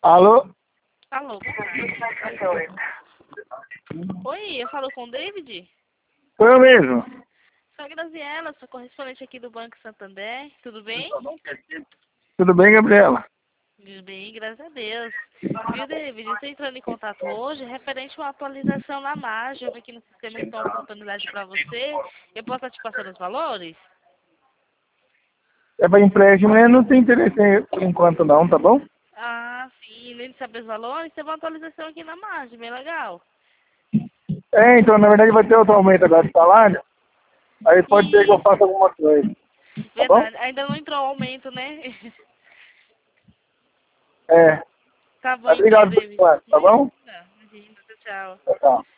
Alô? Alô? Oi, eu falo com o David? Sou eu mesmo. Sou a Graziela, sou correspondente aqui do Banco Santander. Tudo bem? Tudo bem, Gabriela? Tudo bem, graças a Deus. Viu, David? Estou entrando em contato hoje referente a uma atualização na margem. Eu vi aqui no sistema que tem uma oportunidade para você. Eu posso estar te passando os valores? É para empréstimo, né? Não tem interesse por enquanto não, tá bom? Ah, sim. Nem de saber os valores, tem uma atualização aqui na margem, bem legal. É, então, na verdade vai ter outro aumento agora de salário. Aí pode ser que eu Isso, faça alguma coisa, tá bom? verdade. Ainda não entrou o aumento, né? É. Tá bom Tá, então, obrigado por David. enquanto, tá bom? Imagina. Imagina. Tchau, tchau. Tchau, tchau.